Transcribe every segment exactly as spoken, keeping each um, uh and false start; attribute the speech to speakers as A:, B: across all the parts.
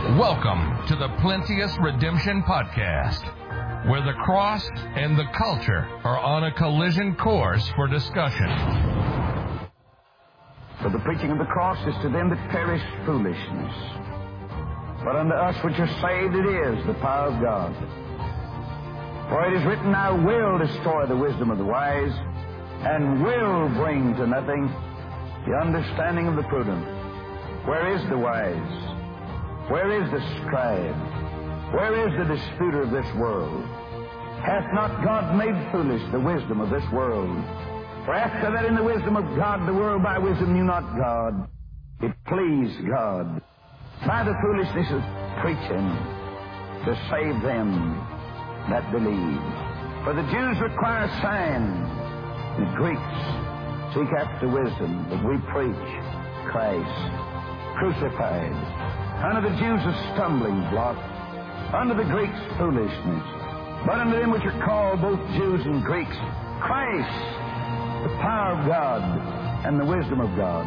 A: Welcome to the Plenteous Redemption Podcast, where the cross and the culture are on a collision course for discussion.
B: For the preaching of the cross is to them that perish foolishness, but unto us which are saved it is the power of God. For it is written, I will destroy the wisdom of the wise, and will bring to nothing the understanding of the prudent. Where is the wise? Where is the scribe? Where is the disputer of this world? Hath not God made foolish the wisdom of this world? For after that in the wisdom of God, the world by wisdom knew not God. It pleased God by the foolishness of preaching to save them that believe. For the Jews require a sign, the Greeks seek after wisdom, but we preach Christ crucified. Unto the Jews a stumbling block, unto the Greeks foolishness, but unto them which are called both Jews and Greeks, Christ, the power of God and the wisdom of God.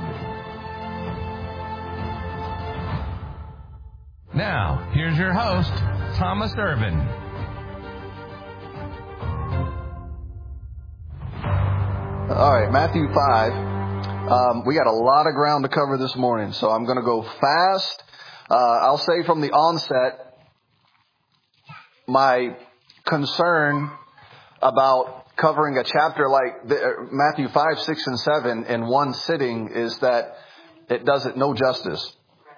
A: Now, here's your host, Thomas Irvin.
C: All right, Matthew five. Um, we got a lot of ground to cover this morning, so I'm going to go fast. Uh, I'll say from the onset, my concern about covering a chapter like the, uh, Matthew five, six, and seven in one sitting is that it does it no justice.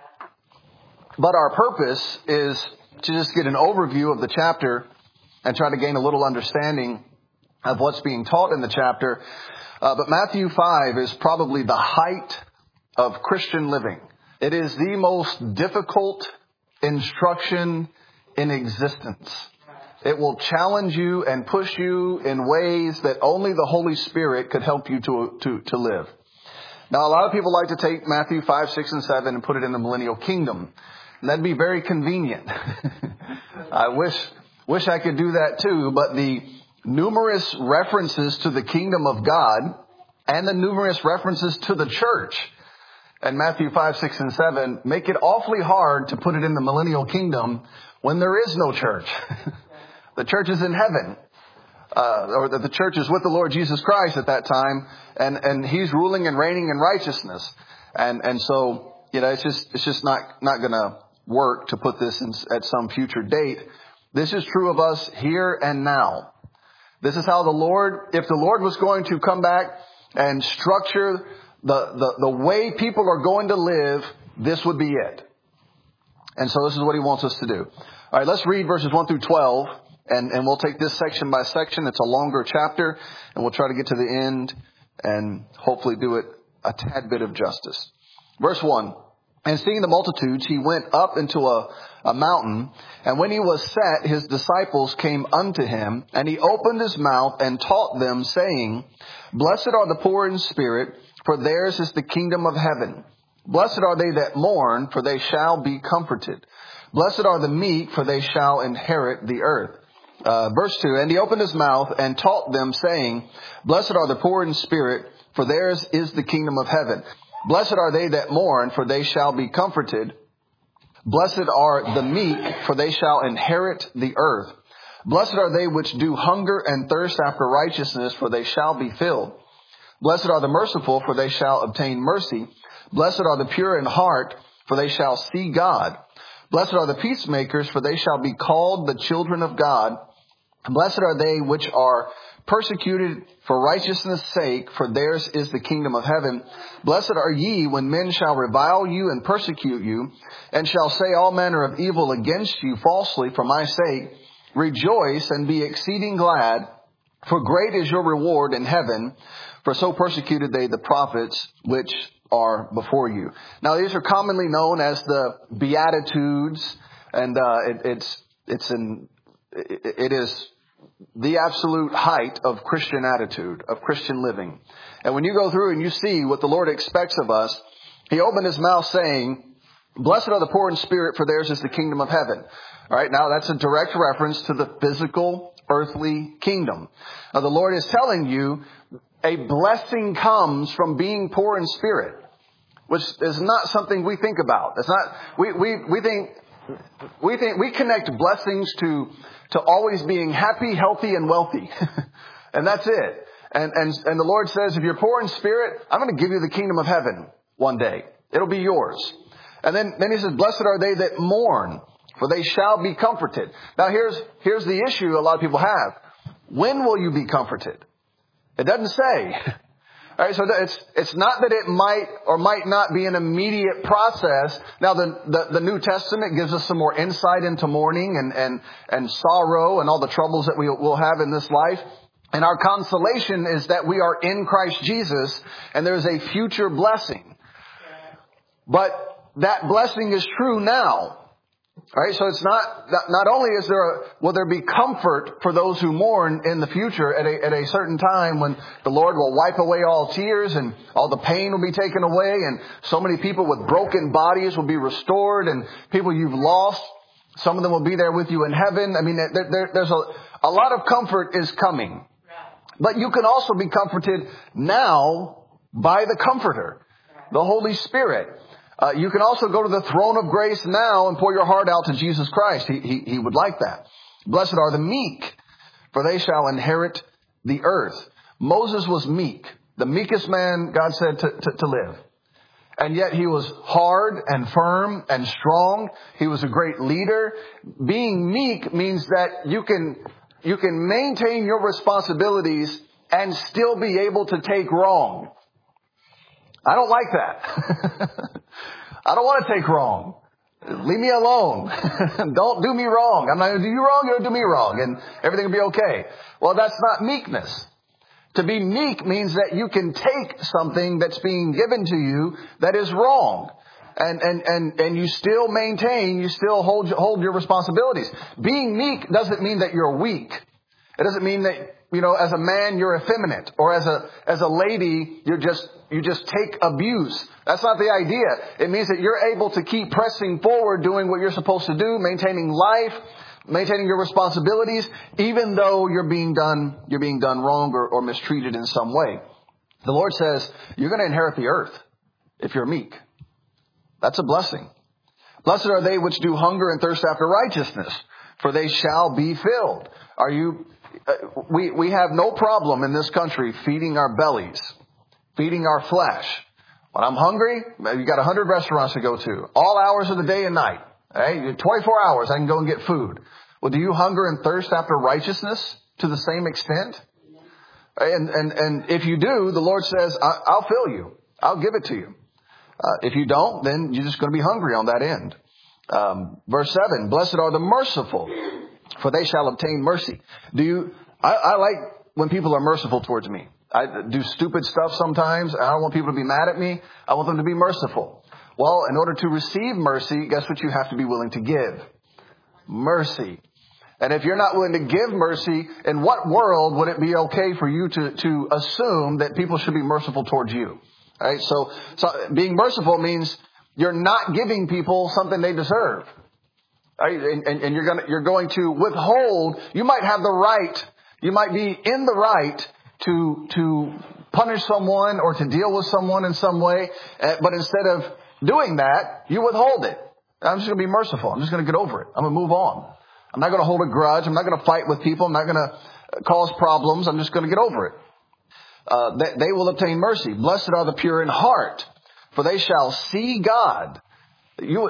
C: But our purpose is to just get an overview of the chapter and try to gain a little understanding of what's being taught in the chapter. Uh, but Matthew five is probably the height of Christian living. It is the most difficult instruction in existence. It will challenge you and push you in ways that only the Holy Spirit could help you to, to, to live. Now, a lot of people like to take Matthew five, six, and seven and put it in the millennial kingdom. And that'd be very convenient. I wish, wish I could do that too, but the numerous references to the kingdom of God and the numerous references to the church and Matthew five, six, and seven make it awfully hard to put it in the millennial kingdom when there is no church. The church is in heaven, uh, or the church is with the Lord Jesus Christ at that time, and, and He's ruling and reigning in righteousness. And and so, you know, it's just it's just not not going to work to put this in, at some future date. This is true of us here and now. This is how the Lord, if the Lord was going to come back and structure The, the, the way people are going to live, this would be it. And so this is what He wants us to do. All right, let's read verses one through twelve, and, and we'll take this section by section. It's a longer chapter, and we'll try to get to the end and hopefully do it a tad bit of justice. Verse one, and seeing the multitudes, He went up into a, a mountain, and when He was set, His disciples came unto Him, and He opened His mouth and taught them, saying, Blessed are the poor in spirit, for theirs is the kingdom of heaven. Blessed are they that mourn, for they shall be comforted. Blessed are the meek, for they shall inherit the earth. Uh, verse two, and He opened His mouth and taught them, saying, Blessed are the poor in spirit, for theirs is the kingdom of heaven. Blessed are they that mourn, for they shall be comforted. Blessed are the meek, for they shall inherit the earth. Blessed are they which do hunger and thirst after righteousness, for they shall be filled. Blessed are the merciful, for they shall obtain mercy. Blessed are the pure in heart, for they shall see God. Blessed are the peacemakers, for they shall be called the children of God. Blessed are they which are persecuted for righteousness' sake, for theirs is the kingdom of heaven. Blessed are ye when men shall revile you and persecute you, and shall say all manner of evil against you falsely for my sake. Rejoice and be exceeding glad, for great is your reward in heaven. For so persecuted they the prophets which are before you. Now, these are commonly known as the Beatitudes, and uh, it, it's it's an it, it is the absolute height of Christian attitude, of Christian living. And when you go through and you see what the Lord expects of us, He opened His mouth saying, "Blessed are the poor in spirit, for theirs is the kingdom of heaven." All right, now that's a direct reference to the physical, earthly kingdom. Now, the Lord is telling you, a blessing comes from being poor in spirit, which is not something we think about. It's not, we, we, we think we think we connect blessings to to always being happy, healthy, and wealthy, and that's it. And and and the Lord says, if you're poor in spirit, I'm going to give you the kingdom of heaven one day. It'll be yours. And then then He says, blessed are they that mourn, for they shall be comforted. Now here's here's the issue a lot of people have. When will you be comforted? It doesn't say. All right, so it's it's not that it might or might not be an immediate process. Now, the, the, the New Testament gives us some more insight into mourning and, and, and sorrow and all the troubles that we will have in this life. And our consolation is that we are in Christ Jesus and there is a future blessing. But that blessing is true now. All right, so it's not, not only is there a, will there be comfort for those who mourn in the future at a, at a certain time when the Lord will wipe away all tears and all the pain will be taken away and so many people with broken bodies will be restored and people you've lost, some of them will be there with you in heaven. I mean, there, there, there's a, a lot of comfort is coming. But you can also be comforted now by the Comforter, the Holy Spirit. Uh, you can also go to the throne of grace now and pour your heart out to Jesus Christ. He, he, he would like that. Blessed are the meek, for they shall inherit the earth. Moses was meek, the meekest man God said to, to, to live. And yet he was hard and firm and strong. He was a great leader. Being meek means that you can, you can maintain your responsibilities and still be able to take wrong. I don't like that. I don't want to take wrong. Leave me alone. Don't do me wrong. I'm not going to do you wrong. You're going to do me wrong. And everything will be okay. Well, that's not meekness. To be meek means that you can take something that's being given to you that is wrong. And, and, and, and you still maintain, you still hold, hold your responsibilities. Being meek doesn't mean that you're weak. It doesn't mean that, you know, as a man, you're effeminate, or as a, as a lady, you're just, you just take abuse. That's not the idea. It means that you're able to keep pressing forward, doing what you're supposed to do, maintaining life, maintaining your responsibilities, even though you're being done, you're being done wrong or, or mistreated in some way. The Lord says, you're going to inherit the earth if you're meek. That's a blessing. Blessed are they which do hunger and thirst after righteousness, for they shall be filled. Are you, uh, we, we have no problem in this country feeding our bellies, feeding our flesh. When I'm hungry, you got a hundred restaurants to go to, all hours of the day and night. Right? twenty-four hours, I can go and get food. Well, do you hunger and thirst after righteousness to the same extent? And, and, and if you do, the Lord says, I'll fill you. I'll give it to you. Uh, if you don't, then you're just going to be hungry on that end. Um, verse seven, blessed are the merciful, for they shall obtain mercy. Do you, I, I like when people are merciful towards me. I do stupid stuff sometimes. I don't want people to be mad at me. I want them to be merciful. Well, in order to receive mercy, guess what you have to be willing to give? Mercy. And if you're not willing to give mercy, in what world would it be okay for you to, to assume that people should be merciful towards you? All right. So, so being merciful means you're not giving people something they deserve. All right? And, and, and you're going to, you're going to withhold. You might have the right. You might be in the right to, to punish someone or to deal with someone in some way. Uh, but instead of doing that, you withhold it. I'm just going to be merciful. I'm just going to get over it. I'm going to move on. I'm not going to hold a grudge. I'm not going to fight with people. I'm not going to cause problems. I'm just going to get over it. Uh, they, they will obtain mercy. Blessed are the pure in heart, for they shall see God. You,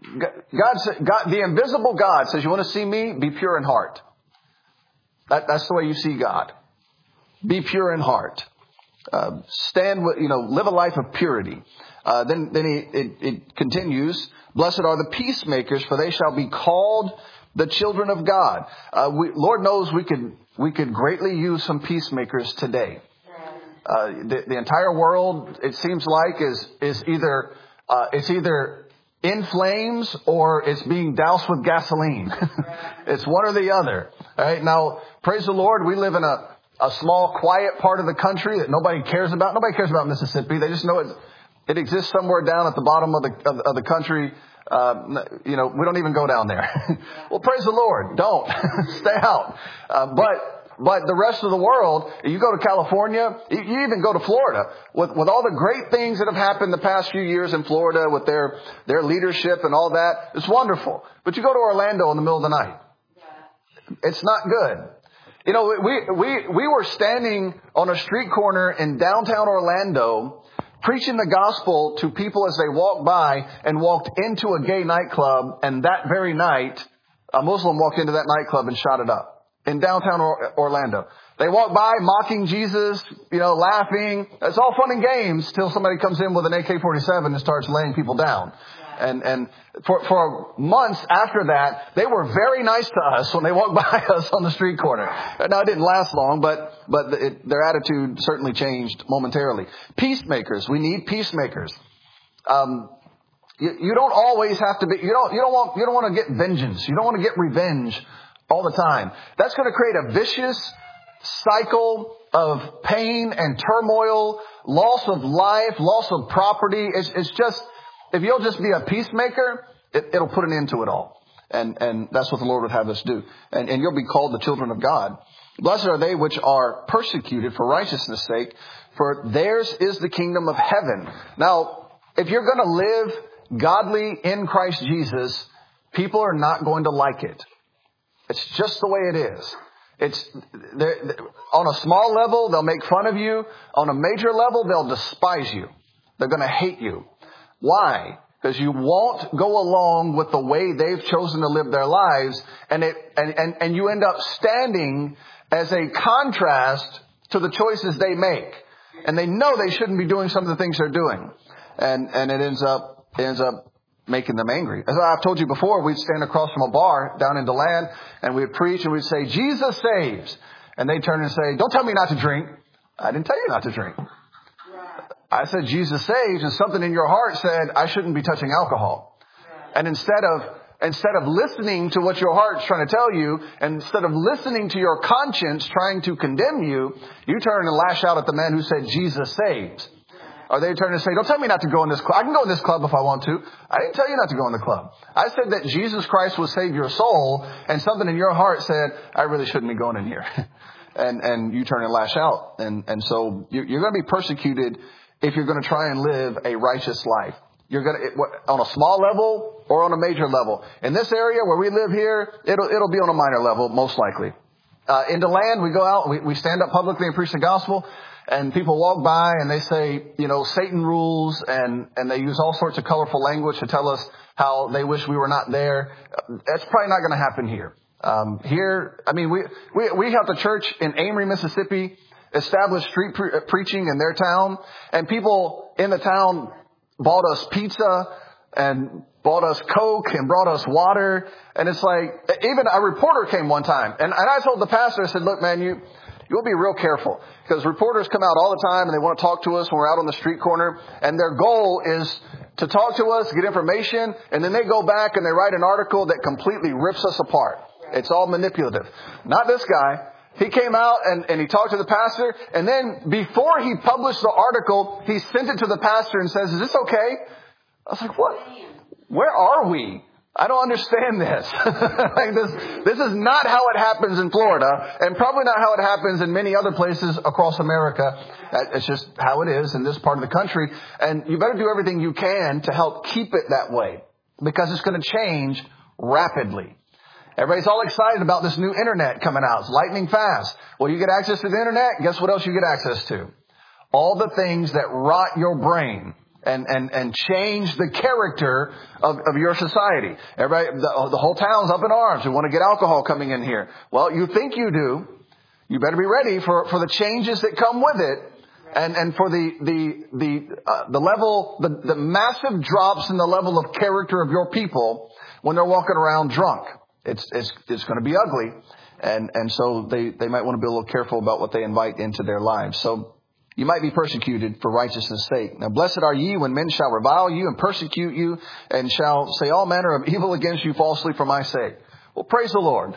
C: God, God, the invisible God says, you want to see me? Be pure in heart. That, that's the way you see God. Be pure in heart. Uh, stand with, you know, live a life of purity. Uh, then, then he, it, it continues. Blessed are the peacemakers, for they shall be called the children of God. Uh, we, Lord knows we could, we could greatly use some peacemakers today. Uh, the, the entire world, it seems like, is, is either, uh, it's either in flames or it's being doused with gasoline. It's one or the other. All right. Now, praise the Lord. We live in a, a small, quiet part of the country that nobody cares about. Nobody cares about Mississippi. They just know it, it exists somewhere down at the bottom of the, of, of the country. Uh, you know, we don't even go down there. Well, praise the Lord. Don't stay out. Uh, but But the rest of the world, you go to California, you even go to Florida, with, with all the great things that have happened the past few years in Florida with their, their leadership and all that. It's wonderful. But you go to Orlando in the middle of the night. It's not good. You know, we, we, we were standing on a street corner in downtown Orlando preaching the gospel to people as they walked by and walked into a gay nightclub. And that very night, a Muslim walked into that nightclub and shot it up. In downtown Orlando. They walk by mocking Jesus, you know, laughing. It's all fun and games till somebody comes in with an A K forty-seven and starts laying people down. And, and for, for months after that, they were very nice to us when they walked by us on the street corner. Now, it didn't last long, but, but it, their attitude certainly changed momentarily. Peacemakers. We need peacemakers. Um, you, you don't always have to be, you don't, you don't want, you don't want to get vengeance. You don't want to get revenge all the time. That's going to create a vicious cycle of pain and turmoil, loss of life, loss of property. It's, it's just, if you'll just be a peacemaker, it, it'll put an end to it all. And, and that's what the Lord would have us do. And, and you'll be called the children of God. Blessed are they which are persecuted for righteousness' sake, for theirs is the kingdom of heaven. Now, if you're going to live godly in Christ Jesus, people are not going to like it. It's just the way it is. It's they're, they're, on a small level, they'll make fun of you. On a major level, they'll despise you. They're going to hate you. Why? Because you won't go along with the way they've chosen to live their lives. And it and, and, and you end up standing as a contrast to the choices they make. And they know they shouldn't be doing some of the things they're doing. And and it ends up it ends up making them angry. As I've told you before, we'd stand across from a bar down in DeLand and we'd preach and we'd say, Jesus saves. And they'd turn and say, don't tell me not to drink. I didn't tell you not to drink. I said, Jesus saves, and something in your heart said, I shouldn't be touching alcohol. And instead of, instead of listening to what your heart's trying to tell you, and instead of listening to your conscience trying to condemn you, you turn and lash out at the man who said, Jesus saves. Or they turn and say, don't tell me not to go in this club. I can go in this club if I want to. I didn't tell you not to go in the club. I said that Jesus Christ will save your soul, and something in your heart said, I really shouldn't be going in here. and and you turn and lash out. And, and so you're, you're going to be persecuted if you're going to try and live a righteous life. You're going to, on a small level or on a major level. In this area where we live here, it'll, it'll be on a minor level, most likely. Uh, in DeLand, we go out, we, we stand up publicly and preach the gospel. And people walk by and they say, you know, Satan rules, and, and they use all sorts of colorful language to tell us how they wish we were not there. That's probably not going to happen here. Um, here, I mean, we, we, we have the church in Amory, Mississippi, establish street pre- preaching in their town, and people in the town bought us pizza and bought us Coke and brought us water. And it's like, even a reporter came one time, and, and I told the pastor, I said, look, man, you, you'll be real careful, because reporters come out all the time and they want to talk to us when we're out on the street corner, and their goal is to talk to us, get information, and then they go back and they write an article that completely rips us apart. It's all manipulative. Not this guy. He came out and, and he talked to the pastor, and then before he published the article, he sent it to the pastor and says, is this okay? I was like, what? Where are we? I don't understand this. like this, this is not how it happens in Florida, and probably not how it happens in many other places across America. It's just how it is in this part of the country. And you better do everything you can to help keep it that way, because it's going to change rapidly. Everybody's all excited about this new internet coming out. It's lightning fast. Well, you get access to the internet. Guess what else you get access to? All the things that rot your brain and, and, and change the character of, of your society. Everybody, the, the whole town's up in arms. We want to get alcohol coming in here. Well, you think you do. You better be ready for, for the changes that come with it. And, and for the, the, the, uh, the level, the, the massive drops in the level of character of your people when they're walking around drunk. It's, it's, it's going to be ugly. And, and so they, they might want to be a little careful about what they invite into their lives. So you might be persecuted for righteousness' sake. Now, blessed are ye when men shall revile you and persecute you and shall say all manner of evil against you falsely for my sake. Well, praise the Lord.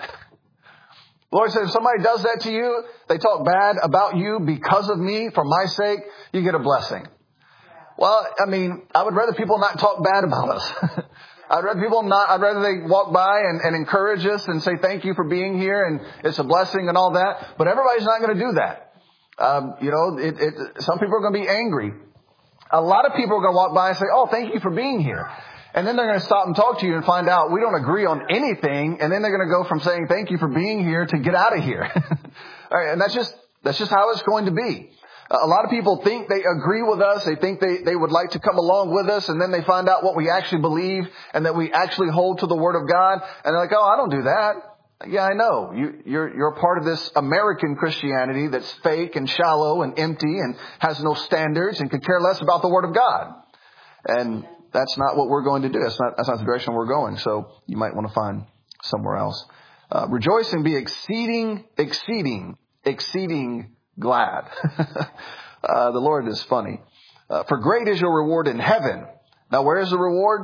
C: The Lord said, if somebody does that to you, they talk bad about you because of me, for my sake, you get a blessing. Well, I mean, I would rather people not talk bad about us. I'd rather people not, I'd rather they walk by and, and encourage us and say thank you for being here and it's a blessing and all that. But everybody's not going to do that. Um, you know, it, it, some people are going to be angry. A lot of people are going to walk by and say, oh, thank you for being here. And then they're going to stop and talk to you and find out we don't agree on anything. And then they're going to go from saying thank you for being here to get out of here. All right, and that's just, that's just how it's going to be. A lot of people think they agree with us. They think they, they would like to come along with us. And then they find out what we actually believe and that we actually hold to the Word of God. And they're like, oh, I don't do that. Yeah, I know. You, you're, you're a part of this American Christianity that's fake and shallow and empty and has no standards and could care less about the Word of God. And that's not what we're going to do. That's not, that's not the direction we're going. So you might want to find somewhere else. Uh, rejoice and be exceeding, exceeding, exceeding glad. uh, the Lord is funny. Uh, for great is your reward in heaven. Now, where is the reward?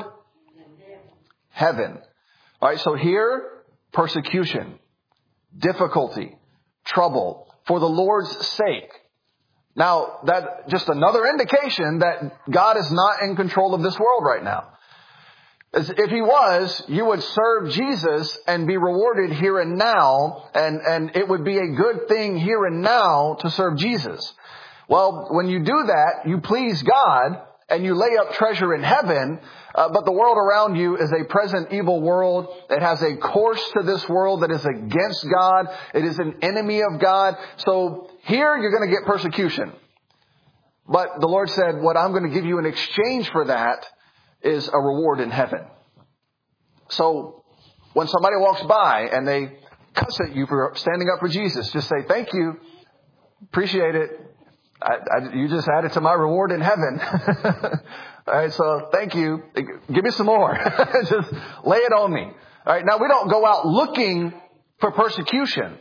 C: Heaven. All right. So here, persecution, difficulty, trouble for the Lord's sake. Now, that just another indication that God is not in control of this world right now. As if he was, you would serve Jesus and be rewarded here and now, and, and it would be a good thing here and now to serve Jesus. Well, when you do that, you please God and you lay up treasure in heaven, uh, but the world around you is a present evil world. It has a course to this world that is against God. It is an enemy of God. So here you're going to get persecution. But the Lord said, what I'm going to give you in exchange for that is a reward in heaven. So when somebody walks by and they cuss at you for standing up for Jesus, just say, thank you. Appreciate it. I, I, you just added to my reward in heaven. All right. So thank you. Give me some more. Just lay it on me. All right. Now we don't go out looking for persecution,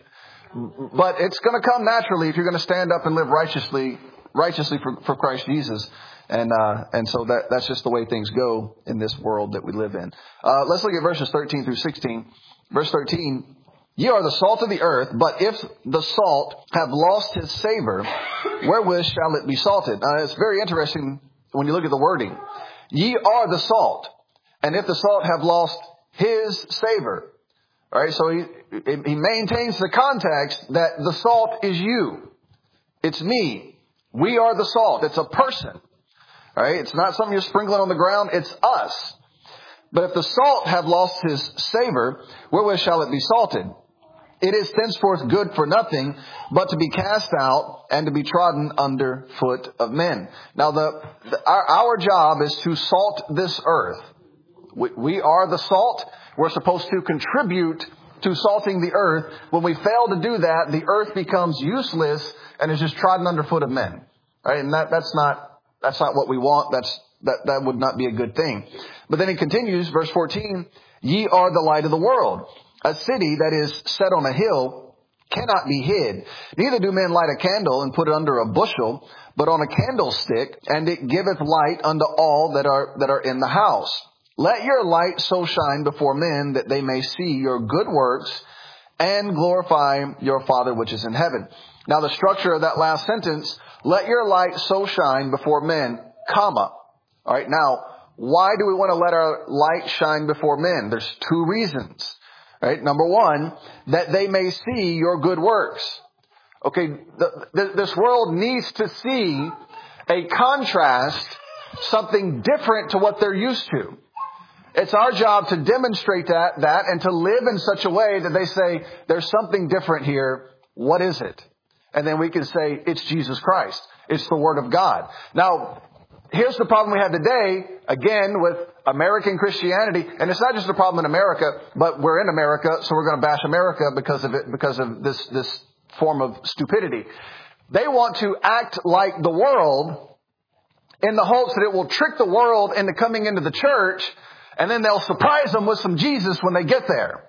C: but it's going to come naturally if you're going to stand up and live righteously, righteously for, for Christ Jesus. And, uh, and so that, that's just the way things go in this world that we live in. Uh, let's look at verses thirteen through sixteen. Verse thirteen. Ye are the salt of the earth, but if the salt have lost his savor, wherewith shall it be salted? Now, it's very interesting when you look at the wording. Ye are the salt, and if the salt have lost his savor. All right, so he, he maintains the context that the salt is you. It's me. We are the salt. It's a person. All right, it's not something you're sprinkling on the ground. It's us. But if the salt have lost his savor, wherewith shall it be salted? It is thenceforth good for nothing, but to be cast out and to be trodden under foot of men. Now, the, the our, our job is to salt this earth. We, we are the salt. We're supposed to contribute to salting the earth. When we fail to do that, the earth becomes useless and is just trodden under foot of men. Right? And that, that's not that's not what we want. That's that that would not be a good thing. But then he continues, verse fourteen. Ye are the light of the world. A city that is set on a hill cannot be hid. Neither do men light a candle and put it under a bushel, but on a candlestick, and it giveth light unto all that are that are in the house. Let your light so shine before men that they may see your good works and glorify your Father which is in heaven. Now the structure of that last sentence, let your light so shine before men, comma. All right, now, why do we want to let our light shine before men? There's two reasons. Right? Number one, that they may see your good works. Okay, the, the, this world needs to see a contrast, something different to what they're used to. It's our job to demonstrate that, that and to live in such a way that they say, there's something different here. What is it? And then we can say, it's Jesus Christ. It's the Word of God. Now, here's the problem we have today, again, with American Christianity. And it's not just a problem in America, but we're in America, so we're going to bash America because of it, because of this, this form of stupidity. They want to act like the world in the hopes that it will trick the world into coming into the church, and then they'll surprise them with some Jesus when they get there.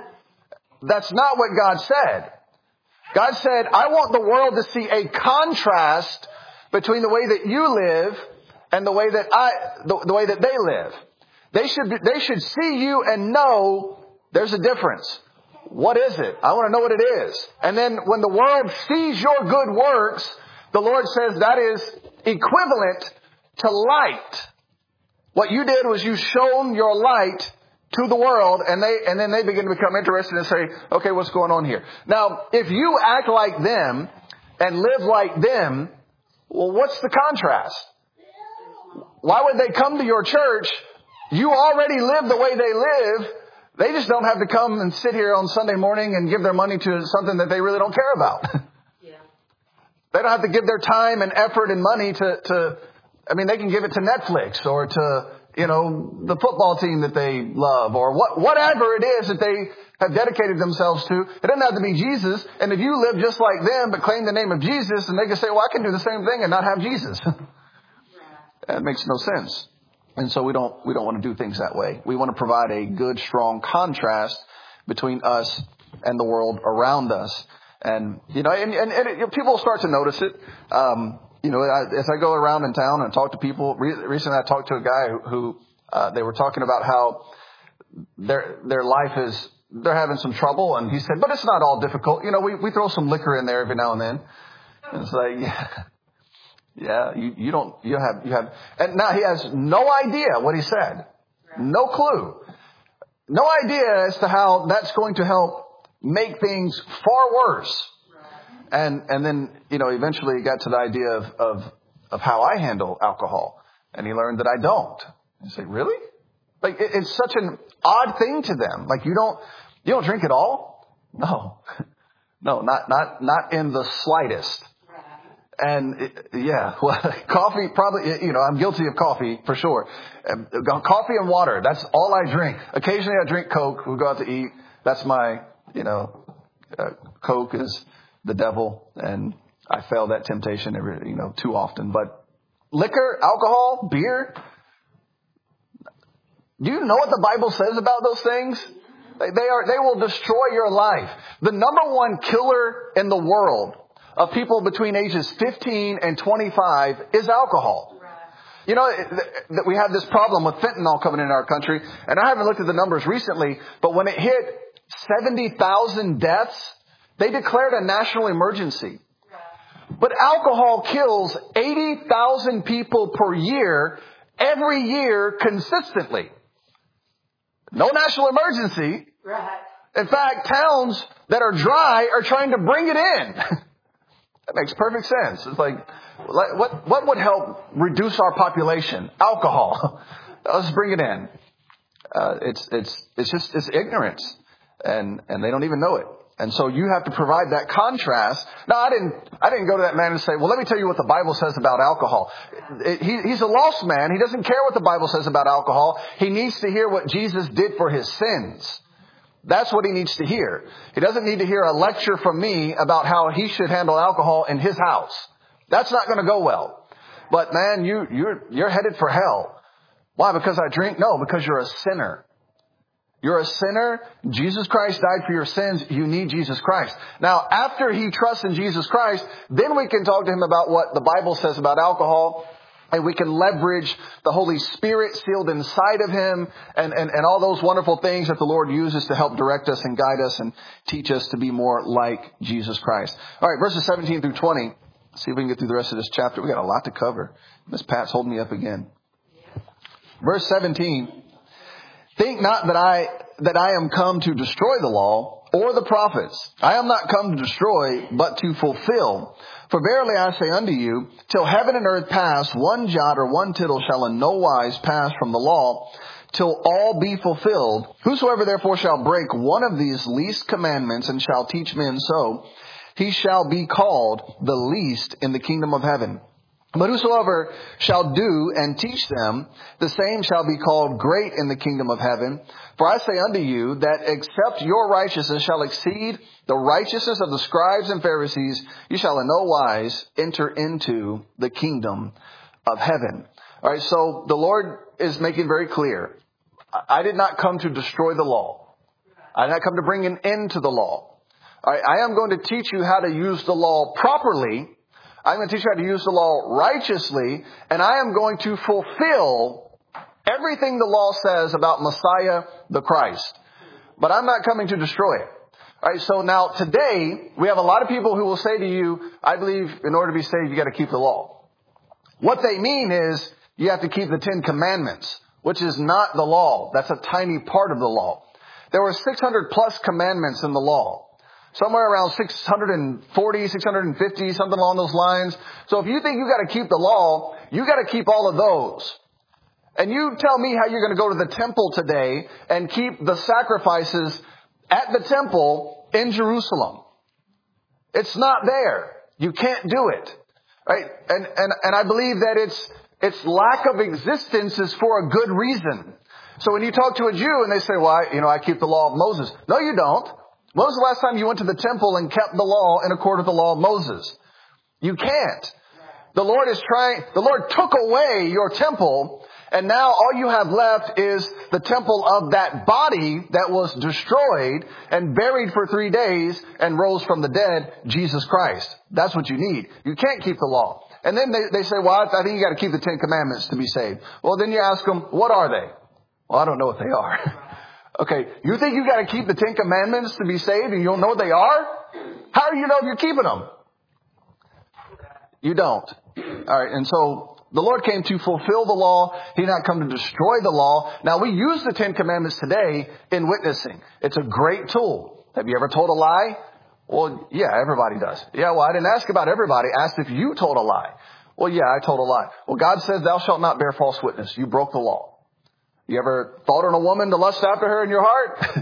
C: That's not what God said. God said, I want the world to see a contrast between the way that you live and the way that I, the, the way that they live. They should, be, they should see you and know there's a difference. What is it? I want to know what it is. And then when the world sees your good works, the Lord says that is equivalent to light. What you did was you shone your light to the world, and they and then they begin to become interested and say, okay, what's going on here? Now, if you act like them and live like them, well, what's the contrast? Why would they come to your church? You already live the way they live. They just don't have to come and sit here on Sunday morning and give their money to something that they really don't care about. Yeah. They don't have to give their time and effort and money to, to, I mean, they can give it to Netflix or to, you know, the football team that they love or what, whatever it is that they have dedicated themselves to. It doesn't have to be Jesus. And if you live just like them but claim the name of Jesus, and they can say, well, I can do the same thing and not have Jesus. That makes no sense. And so we don't, we don't want to do things that way. We want to provide a good, strong contrast between us and the world around us. And, you know, and, and, and it, people start to notice it. Um, you know, I, as I go around in town and talk to people, re- recently I talked to a guy who, who uh, they were talking about how their, their life is, they're having some trouble. And he said, but it's not all difficult. You know, we, we throw some liquor in there every now and then. And it's like, yeah. Yeah, you, you don't, you have, you have, and now he has no idea what he said. No clue. No idea as to how that's going to help make things far worse. And, and then, you know, eventually he got to the idea of, of, of how I handle alcohol. And he learned that I don't. You say, really? Like, it, it's such an odd thing to them. Like, you don't, you don't drink at all? No. No, not, not, not in the slightest. And it, yeah, well, coffee probably, you know, I'm guilty of coffee for sure. Um, coffee and water. That's all I drink. Occasionally I drink Coke. We go out to eat. That's my, you know, uh, Coke is the devil. And I fail that temptation every, you know, too often. But liquor, alcohol, beer. Do you know what the Bible says about those things? They, they are, they will destroy your life. The number one killer in the world of people between ages fifteen and twenty-five is alcohol. Right. You know, that we have this problem with fentanyl coming in our country. And I haven't looked at the numbers recently, but when it hit seventy thousand deaths, they declared a national emergency. Right. But alcohol kills eighty thousand people per year, every year consistently. No national emergency. Right. In fact, towns that are dry are trying to bring it in. That makes perfect sense. It's like, what what would help reduce our population? Alcohol. Let's bring it in. Uh, it's it's it's just it's ignorance, and and they don't even know it. And so you have to provide that contrast. Now, I didn't I didn't go to that man and say, well, let me tell you what the Bible says about alcohol. It, he, he's a lost man. He doesn't care what the Bible says about alcohol. He needs to hear what Jesus did for his sins. That's what he needs to hear. He doesn't need to hear a lecture from me about how he should handle alcohol in his house. That's not going to go well. But man, you, you're, you're headed for hell. Why? Because I drink? No, because you're a sinner. You're a sinner. Jesus Christ died for your sins. You need Jesus Christ. Now, after he trusts in Jesus Christ, then we can talk to him about what the Bible says about alcohol. And we can leverage the Holy Spirit sealed inside of him and, and, and all those wonderful things that the Lord uses to help direct us and guide us and teach us to be more like Jesus Christ. All right, verses seventeen through twenty. Let's see if we can get through the rest of this chapter. We got a lot to cover. Miss Pat's holding me up again. Verse seventeen. Think not that I, that I am come to destroy the law or the prophets. I am not come to destroy, but to fulfill. For verily I say unto you, till heaven and earth pass, one jot or one tittle shall in no wise pass from the law, till all be fulfilled. Whosoever therefore shall break one of these least commandments and shall teach men so, he shall be called the least in the kingdom of heaven. But whosoever shall do and teach them, the same shall be called great in the kingdom of heaven. For I say unto you that except your righteousness shall exceed the righteousness of the scribes and Pharisees, you shall in no wise enter into the kingdom of heaven. All right, so the Lord is making very clear. I did not come to destroy the law. I did not come to bring an end to the law. All right, I am going to teach you how to use the law properly. I'm going to teach you how to use the law righteously, and I am going to fulfill everything the law says about Messiah, the Christ. But I'm not coming to destroy it. All right, so now today, we have a lot of people who will say to you, I believe in order to be saved, you got to keep the law. What they mean is, You have to keep the Ten Commandments, which is not the law. That's a tiny part of the law. There were six hundred plus commandments in the law. Somewhere around six hundred forty, six hundred fifty, something along those lines. So if you think you got to keep the law, you got to keep all of those. And you tell me how you're going to go to the temple today and keep the sacrifices at the temple in Jerusalem. It's not there. You can't do it. Right? And, and, and I believe that it's, its lack of existence is for a good reason. So when you talk to a Jew and they say, well, I, you know, I keep the law of Moses. No, you don't. When was the last time you went to the temple and kept the law in accord with the law of Moses? You can't. The Lord is trying, the Lord took away your temple, and now all you have left is the temple of that body that was destroyed and buried for three days and rose from the dead, Jesus Christ. That's what you need. You can't keep the law. And then they, they say, well, I think you got to keep the Ten Commandments to be saved. Well, then you ask them, what are they? Well, I don't know what they are. Okay, you think you got to keep the Ten Commandments to be saved and you don't know what they are? How do you know if you're keeping them? You don't. All right, and so the Lord came to fulfill the law. He did not come to destroy the law. Now, we use the Ten Commandments today in witnessing. It's a great tool. Have you ever told a lie? Well, yeah, everybody does. Yeah, well, I didn't ask about everybody. I asked if you told a lie. Well, yeah, I told a lie. Well, God says, thou shalt not bear false witness. You broke the law. You ever thought on a woman to lust after her in your heart?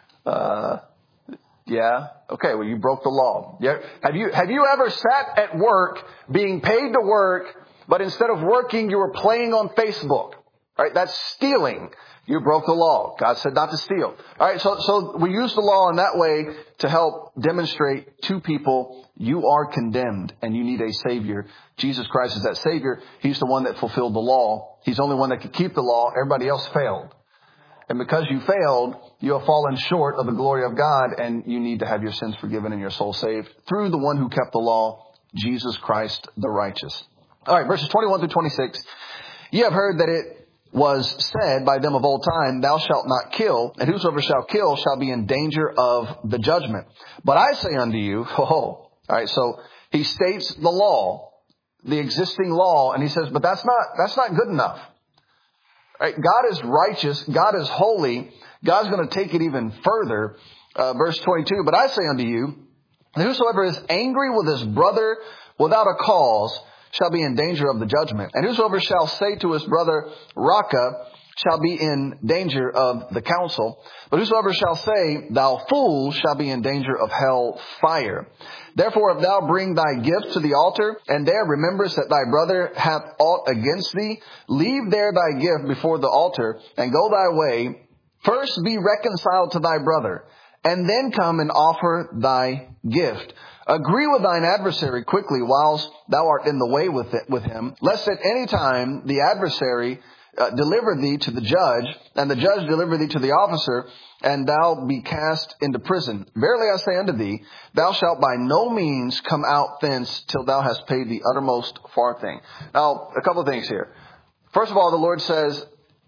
C: uh, yeah. Okay. Well, you broke the law. Yeah. Have you, have you ever sat at work being paid to work, but instead of working, you were playing on Facebook? Right? That's stealing. You broke the law. God said not to steal. All right. So, so we use the law in that way to help demonstrate to people you are condemned and you need a savior. Jesus Christ is that savior. He's the one that fulfilled the law. He's the only one that could keep the law. Everybody else failed. And because you failed, you have fallen short of the glory of God, and you need to have your sins forgiven and your soul saved through the one who kept the law, Jesus Christ the righteous. All right, verses twenty-one through twenty-six. Ye have heard that it was said by them of old time, thou shalt not kill, and whosoever shall kill shall be in danger of the judgment. But I say unto you, ho ho. All right, so he states the law, the existing law, and he says, but that's not, that's not good enough. Right? God is righteous. God is holy. God's going to take it even further. Uh, verse twenty-two, but I say unto you, whosoever is angry with his brother without a cause shall be in danger of the judgment. And whosoever shall say to his brother, Raka, shall be in danger of the council. But whosoever shall say, thou fool, shall be in danger of hell fire. Therefore, if thou bring thy gift to the altar, and there rememberest that thy brother hath aught against thee, leave there thy gift before the altar, and go thy way. First be reconciled to thy brother, and then come and offer thy gift. Agree with thine adversary quickly whilst thou art in the way with it, with him, lest at any time the adversary uh, deliver thee to the judge, and the judge deliver thee to the officer, and thou be cast into prison. Verily I say unto thee, thou shalt by no means come out thence till thou hast paid the uttermost farthing. Now, a couple of things here. First of all, the Lord says,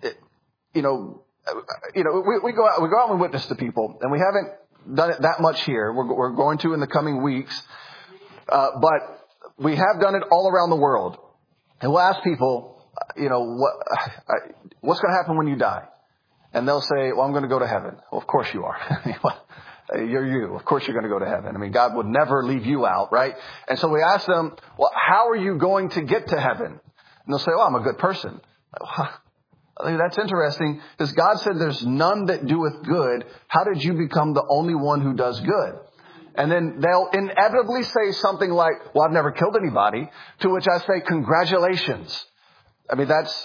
C: you know, you know, we, we go out, we go out and witness to people, and we haven't done it that much here. We're, we're going to in the coming weeks. Uh, but we have done it all around the world. And we'll ask people, you know, what, what's going to happen when you die? And they'll say, well, I'm going to go to heaven. Well, of course you are. You're you. Of course you're going to go to heaven. I mean, God would never leave you out, right? And so we ask them, well, how are you going to get to heaven? And they'll say, well, I'm a good person. That's interesting, because God said there's none that doeth good. How did you become the only one who does good? And then they'll inevitably say something like, well, I've never killed anybody, to which I say, congratulations. I mean, that's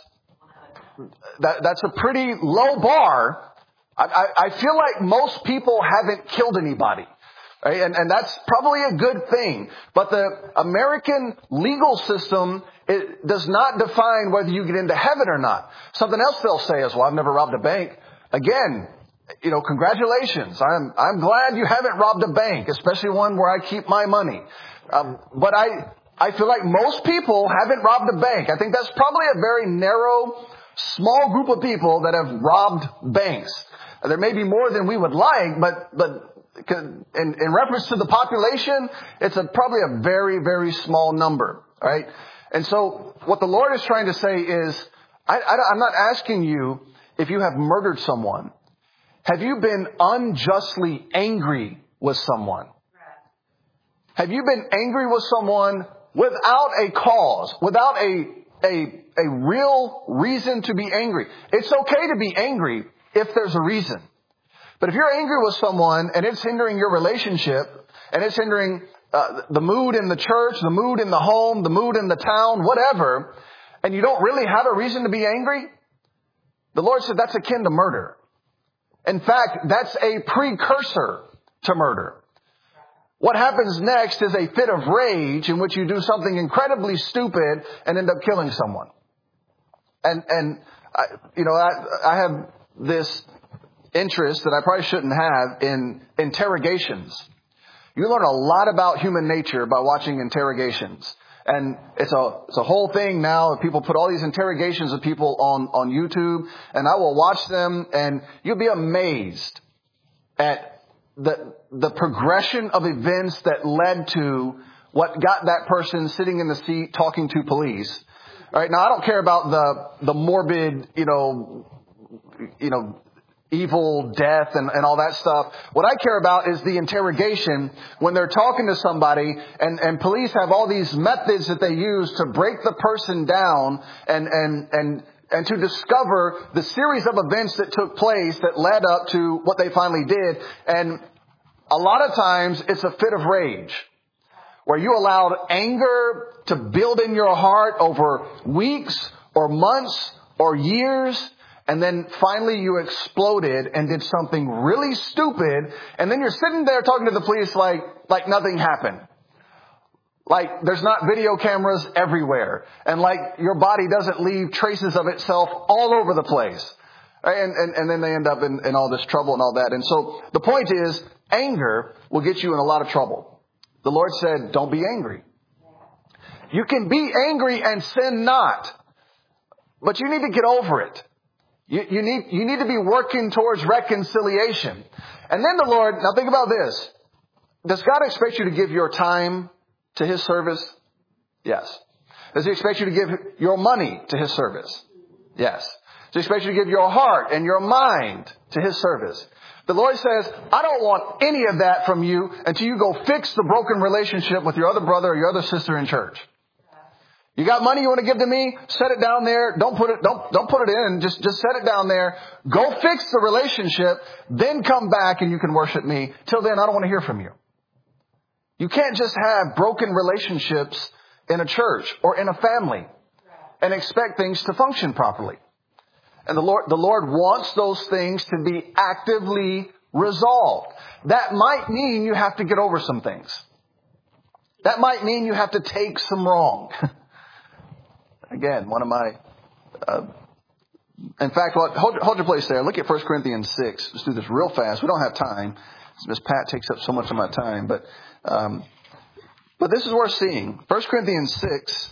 C: that, that's a pretty low bar. I, I, I feel like most people haven't killed anybody. Right? And, and that's probably a good thing. But the American legal system, it does not define whether you get into heaven or not. Something else they'll say is, well, I've never robbed a bank. Again, you know, congratulations. I'm, I'm glad you haven't robbed a bank, especially one where I keep my money. Um, but I, I feel like most people haven't robbed a bank. I think that's probably a very narrow, small group of people that have robbed banks. There may be more than we would like, but, but, In, in reference to the population, it's a, probably a very, very small number, right? And so what the Lord is trying to say is, I, I, I'm not asking you if you have murdered someone. Have you been unjustly angry with someone? Have you been angry with someone without a cause, without a, a, a real reason to be angry? It's okay to be angry if there's a reason. But if you're angry with someone and it's hindering your relationship and it's hindering uh, the mood in the church, the mood in the home, the mood in the town, whatever, and you don't really have a reason to be angry, the Lord said that's akin to murder. In fact, that's a precursor to murder. What happens next is a fit of rage in which you do something incredibly stupid and end up killing someone. And, and I, you know, I, I have this interest that I probably shouldn't have in interrogations. You learn a lot about human nature by watching interrogations. And it's a, it's a whole thing now. People put all these interrogations of people on, on YouTube, and I will watch them, and you'll be amazed at the, the progression of events that led to what got that person sitting in the seat talking to police. All right. Now, I don't care about the, the morbid, you know, you know, evil, death, and, and all that stuff. What I care about is the interrogation when they're talking to somebody, and, and police have all these methods that they use to break the person down and, and, and, and to discover the series of events that took place that led up to what they finally did. And a lot of times it's a fit of rage where you allowed anger to build in your heart over weeks or months or years. And then finally you exploded and did something really stupid. And then you're sitting there talking to the police like, like nothing happened. Like there's not video cameras everywhere. And like your body doesn't leave traces of itself all over the place. And, and, and then they end up in, in all this trouble and all that. And so the point is, anger will get you in a lot of trouble. The Lord said, don't be angry. You can be angry and sin not. But you need to get over it. You, you need, you need to be working towards reconciliation. And then the Lord, now think about this. Does God expect you to give your time to His service? Yes. Does He expect you to give your money to His service? Yes. Does He expect you to give your heart and your mind to His service? The Lord says, I don't want any of that from you until you go fix the broken relationship with your other brother or your other sister in church. You got money you want to give to me? Set it down there. Don't put it, don't, don't put it in. Just, just set it down there. Go fix the relationship. Then come back and you can worship me. Till then, I don't want to hear from you. You can't just have broken relationships in a church or in a family and expect things to function properly. And the Lord, the Lord wants those things to be actively resolved. That might mean you have to get over some things. That might mean you have to take some wrong. Again, one of my, uh, in fact, well, hold, hold your place there. Look at First Corinthians six. Let's do this real fast. We don't have time. Miss Pat takes up so much of my time, but, um, but this is worth seeing. First Corinthians six.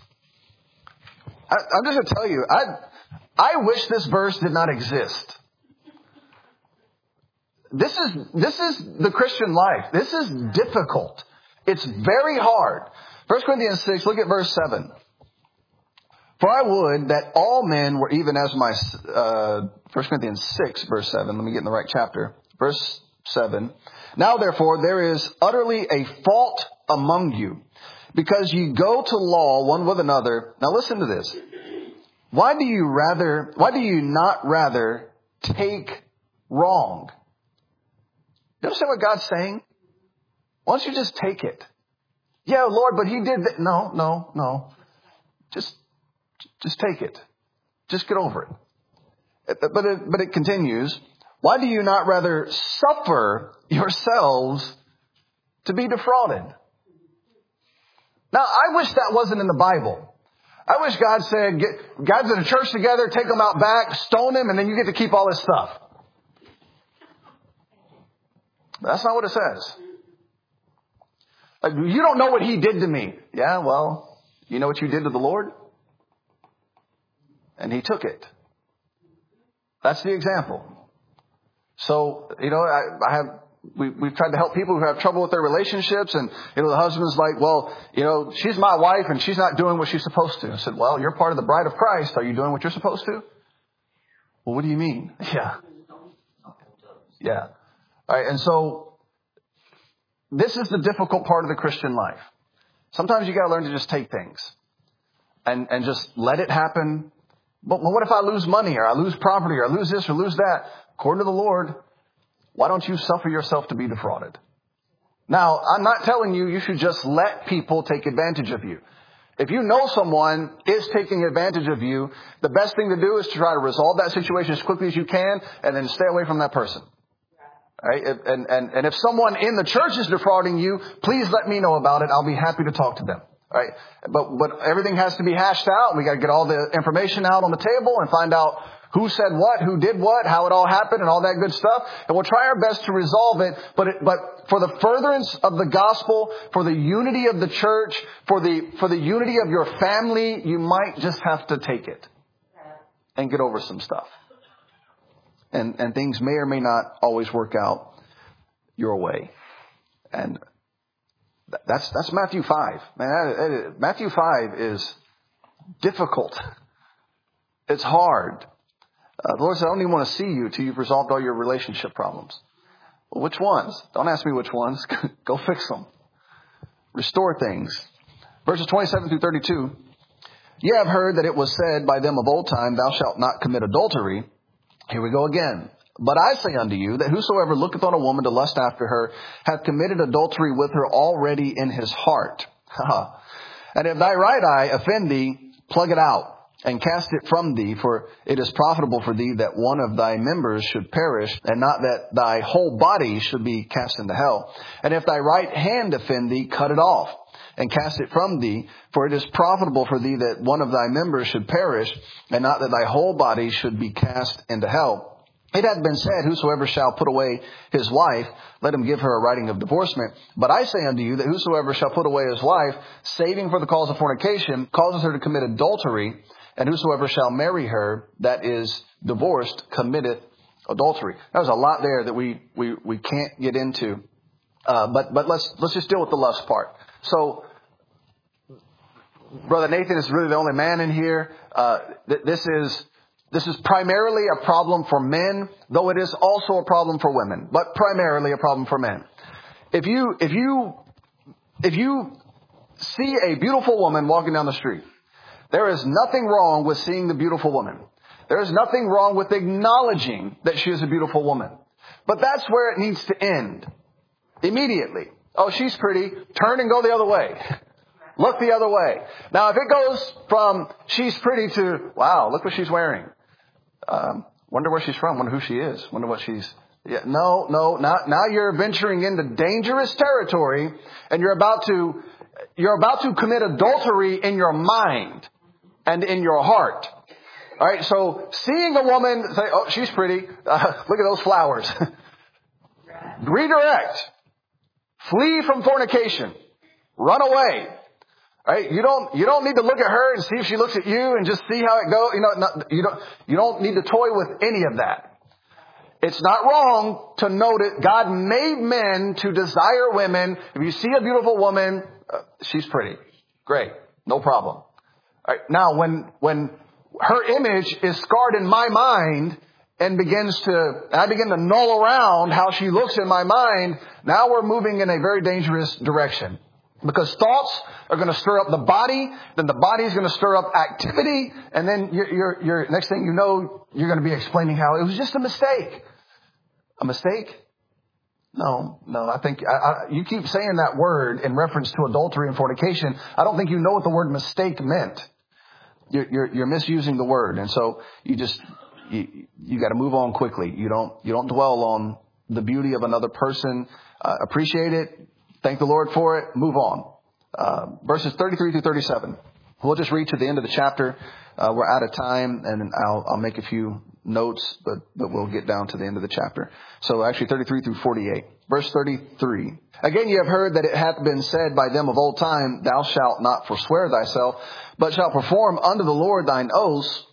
C: I, I'm just going to tell you, I, I wish this verse did not exist. This is, this is the Christian life. This is difficult. It's very hard. First Corinthians six, look at verse seven. For I would that all men were even as my, uh, First Corinthians six, verse seven. Let me get in the right chapter. Verse seven. Now therefore there is utterly a fault among you, because ye go to law one with another. Now listen to this. Why do you rather, why do you not rather take wrong? You understand what God's saying? Why don't you just take it? Yeah, Lord, but He did that. No, no, no. Just, just take it. Just get over it. But it, but it continues. Why do you not rather suffer yourselves to be defrauded? Now, I wish that wasn't in the Bible. I wish God said, get, God's in a church together, take them out back, stone him, and then you get to keep all this stuff. But that's not what it says. Like, you don't know what He did to me. Yeah, well, you know what you did to the Lord? And He took it. That's the example. So, you know, I, I have we, we've tried to help people who have trouble with their relationships. And, you know, the husband's like, well, you know, she's my wife and she's not doing what she's supposed to. I said, well, you're part of the bride of Christ. Are you doing what you're supposed to? Well, what do you mean? Yeah. Yeah. All right. And so this is the difficult part of the Christian life. Sometimes you got to learn to just take things and, and just let it happen. But what if I lose money or I lose property or I lose this or lose that? According to the Lord, why don't you suffer yourself to be defrauded? Now, I'm not telling you you should just let people take advantage of you. If you know someone is taking advantage of you, the best thing to do is to try to resolve that situation as quickly as you can and then stay away from that person. Right? And, and, and if someone in the church is defrauding you, please let me know about it. I'll be happy to talk to them. Right? But, but everything has to be hashed out. We got to get all the information out on the table and find out who said what, who did what, how it all happened and all that good stuff. And we'll try our best to resolve it. But it, but for the furtherance of the gospel, for the unity of the church, for the, for the unity of your family, you might just have to take it and get over some stuff. And, and things may or may not always work out your way. And that's, that's Matthew five. Man, that, that, Matthew five is difficult. It's hard. Uh, the Lord said, I don't even want to see you till you've resolved all your relationship problems. Well, which ones? Don't ask me which ones. Go fix them. Restore things. Verses twenty-seven through thirty-two. Ye have heard that it was said by them of old time, thou shalt not commit adultery. Here we go again. But I say unto you that whosoever looketh on a woman to lust after her hath committed adultery with her already in his heart. And if thy right eye offend thee, plug it out and cast it from thee, for it is profitable for thee that one of thy members should perish, and not that thy whole body should be cast into hell. And if thy right hand offend thee, cut it off and cast it from thee, for it is profitable for thee that one of thy members should perish, and not that thy whole body should be cast into hell. It hath been said, whosoever shall put away his wife, let him give her a writing of divorcement. But I say unto you that whosoever shall put away his wife, saving for the cause of fornication, causes her to commit adultery, and whosoever shall marry her that is divorced committeth adultery. There's a lot there that we, we, we can't get into. Uh, but, but let's, let's just deal with the lust part. So, Brother Nathan is really the only man in here. Uh, th- this is, this is primarily a problem for men, though it is also a problem for women, but primarily a problem for men. If you, if you, if you see a beautiful woman walking down the street, there is nothing wrong with seeing the beautiful woman. There is nothing wrong with acknowledging that she is a beautiful woman. But that's where it needs to end. Immediately. Oh, she's pretty. Turn and go the other way. Look the other way. Now, if it goes from she's pretty to, wow, look what she's wearing. Um, wonder where she's from. Wonder who she is. Wonder what she's... Yeah, no, no, not, now you're venturing into dangerous territory and you're about to, you're about to commit adultery in your mind and in your heart. All right. So seeing a woman say, oh, she's pretty. Uh, look at those flowers. Redirect. Flee from fornication. Run away. All right. You don't, you don't need to look at her and see if she looks at you and just see how it goes. You know, not, you don't, you don't need to toy with any of that. It's not wrong to note it. God made men to desire women. If you see a beautiful woman, uh, she's pretty. Great. No problem. All right. Now, when, when her image is scarred in my mind and begins to, and I begin to null around how she looks in my mind, now we're moving in a very dangerous direction. Because thoughts are going to stir up the body, then the body is going to stir up activity, and then you're, you're, you're, next thing you know, you're going to be explaining how it was just a mistake. A mistake? No, no, I think, I, I, you keep saying that word in reference to adultery and fornication. I don't think you know what the word mistake meant. You're, you're, you're misusing the word. And so you just, you, you got to move on quickly. You don't, you don't dwell on the beauty of another person. Uh, appreciate it. Thank the Lord for it. Move on. Uh, verses thirty-three through thirty-seven. We'll just read to the end of the chapter. Uh, we're out of time, and I'll, I'll make a few notes, but, but we'll get down to the end of the chapter. So actually thirty-three through forty-eight. Verse thirty-three. Again, ye have heard that it hath been said by them of old time, thou shalt not forswear thyself, but shalt perform unto the Lord thine oaths.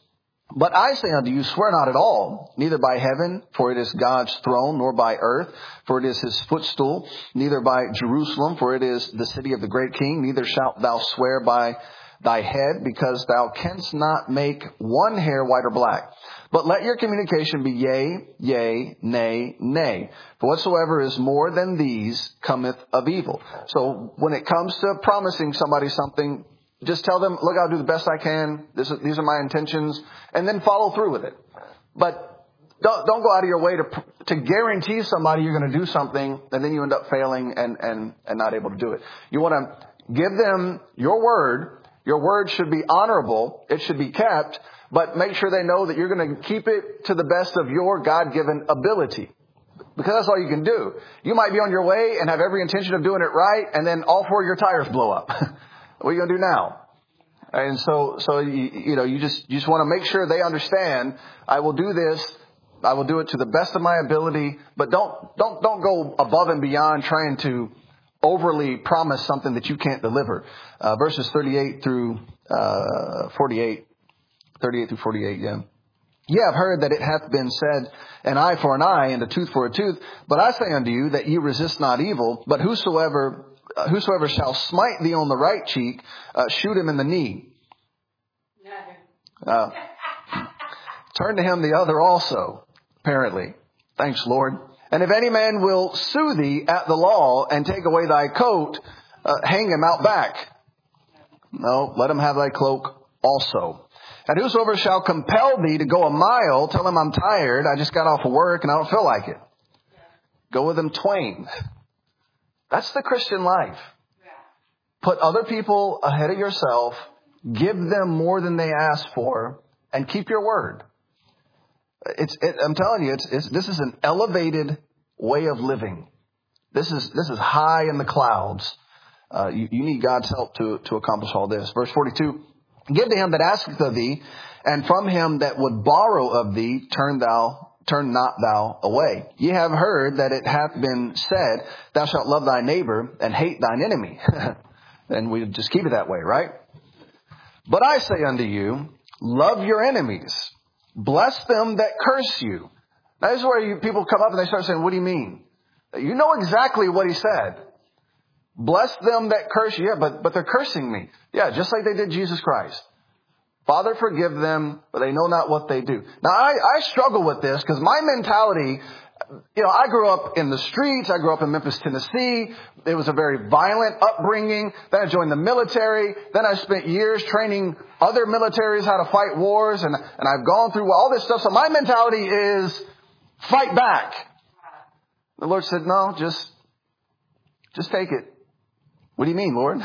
C: But I say unto you, swear not at all, neither by heaven, for it is God's throne, nor by earth, for it is his footstool, neither by Jerusalem, for it is the city of the great king, neither shalt thou swear by thy head, because thou canst not make one hair white or black. But let your communication be yea, yea, nay, nay. For whatsoever is more than these cometh of evil. So when it comes to promising somebody something, just tell them, look, I'll do the best I can. This is, these are my intentions. And then follow through with it. But don't, don't go out of your way to to guarantee somebody you're going to do something, and then you end up failing and, and, and not able to do it. You want to give them your word. Your word should be honorable. It should be kept. But make sure they know that you're going to keep it to the best of your God-given ability. Because that's all you can do. You might be on your way and have every intention of doing it right, and then all four of your tires blow up. What are you going to do now? And so, so you, you know, you just you just want to make sure they understand. I will do this. I will do it to the best of my ability. But don't don't don't go above and beyond trying to overly promise something that you can't deliver. Uh, verses thirty-eight through uh, forty-eight, thirty-eight through forty-eight. Yeah. Ye have heard that it hath been said, an eye for an eye, and a tooth for a tooth. But I say unto you that ye resist not evil, but whosoever uh, whosoever shall smite thee on the right cheek, uh, shoot him in the knee. Uh, turn to him the other also. Apparently, thanks, Lord. And if any man will sue thee at the law and take away thy coat, uh, hang him out back. No, let him have thy cloak also. And whosoever shall compel thee to go a mile, tell him I'm tired. I just got off of work and I don't feel like it. Go with them twain. That's the Christian life. Put other people ahead of yourself. Give them more than they ask for, and keep your word. It's. It, I'm telling you, it's, it's. This is an elevated way of living. This is. This is high in the clouds. Uh, you, you need God's help to to accomplish all this. Verse forty-two. Give to him that asketh of thee, and from him that would borrow of thee, turn thou, turn not thou away. Ye have heard that it hath been said, thou shalt love thy neighbor and hate thine enemy. And we just keep it that way, right? But I say unto you, love your enemies. Bless them that curse you. Now, this is where you, people come up and they start saying, what do you mean? You know exactly what he said. Bless them that curse you. Yeah, but, but they're cursing me. Yeah, just like they did Jesus Christ. Father, forgive them, but they know not what they do. Now, I, I struggle with this because my mentality, you know, I grew up in the streets. I grew up in Memphis, Tennessee. It was a very violent upbringing. Then I joined the military. Then I spent years training other militaries how to fight wars. And, and I've gone through all this stuff. So my mentality is fight back. The Lord said, no, just, just take it. What do you mean, Lord?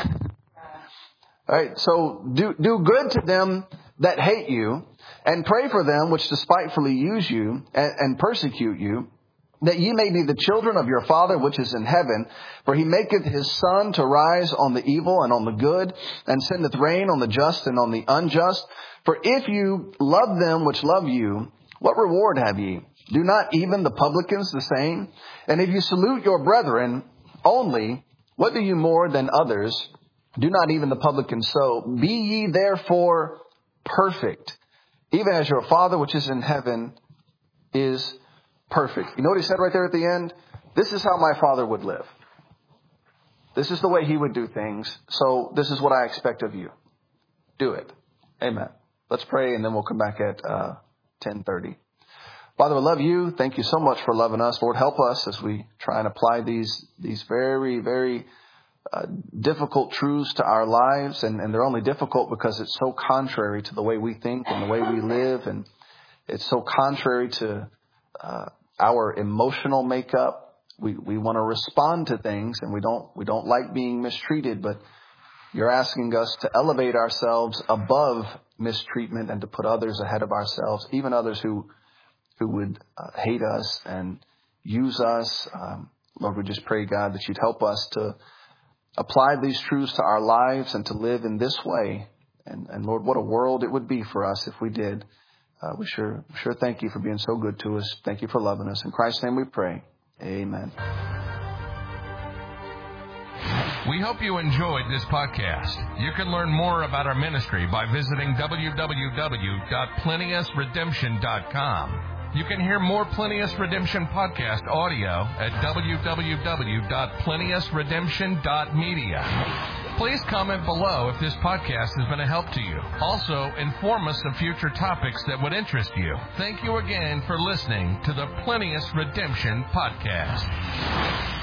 C: All right. So do, do good to them that hate you, and pray for them which despitefully use you and, and persecute you, that ye may be the children of your Father which is in heaven. For he maketh his sun to rise on the evil and on the good, and sendeth rain on the just and on the unjust. For if you love them which love you, what reward have ye? Do not even the publicans the same? And if you salute your brethren only, what do you more than others? Do not even the publicans so? Be ye therefore perfect, even as your Father which is in heaven is perfect. You know what he said right there at the end? This is how my Father would live. This is the way he would do things. So this is what I expect of you. Do it. Amen. Let's pray, and then we'll come back at uh, ten thirty. Father, we love you. Thank you so much for loving us. Lord, help us as we try and apply these these very, very uh, difficult truths to our lives. And, and they're only difficult because it's so contrary to the way we think and the way we live. And it's so contrary to uh, our emotional makeup. We we want to respond to things, and we don't we don't like being mistreated. But you're asking us to elevate ourselves above mistreatment and to put others ahead of ourselves, even others who who would uh, hate us and use us. Um, Lord, we just pray, God, that you'd help us to apply these truths to our lives and to live in this way. And, and Lord, what a world it would be for us if we did. Uh, we sure, sure thank you for being so good to us. Thank you for loving us. In Christ's name we pray. Amen.
A: We hope you enjoyed this podcast. You can learn more about our ministry by visiting w w w dot plinius redemption dot com. You can hear more Plinius Redemption podcast audio at w w w dot plinius redemption dot media. Please comment below if this podcast has been a help to you. Also, inform us of future topics that would interest you. Thank you again for listening to the Plinius Redemption podcast.